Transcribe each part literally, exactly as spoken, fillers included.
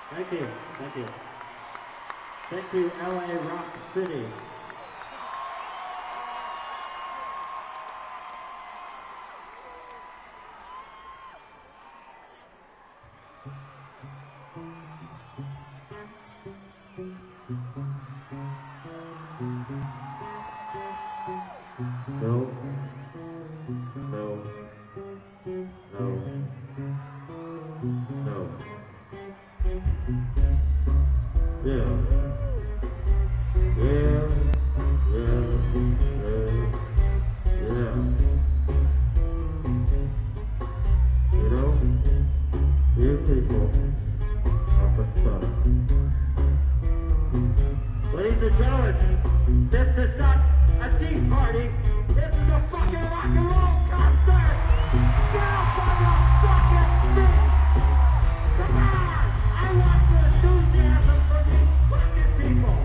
Thank you, thank you. Thank you, L A Rock City. No. No. No. No. Yeah. Yeah. Yeah. Yeah. Yeah. You know, you people are the sun. Ladies and gentlemen, this is not a tea party. This is a fucking rock and roll concert. Get up on your fucking feet. Come on! I want some enthusiasm from these fucking people.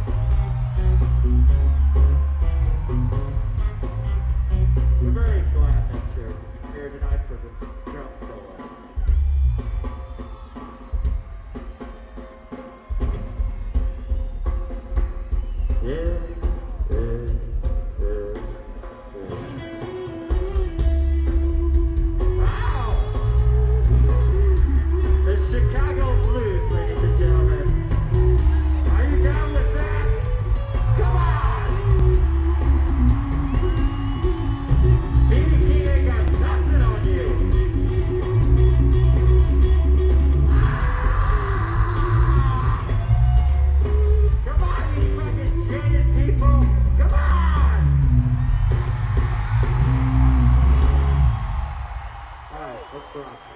We're very glad that you're here tonight for this drum solo. Yeah, yeah, yeah, yeah. Wow! The Chicago Blues, ladies and gentlemen. Are you down with that? Come on! B B King ain't got nothing on you. Ah! Come on, you fucking jaded people! Come on! Alright, let's rock.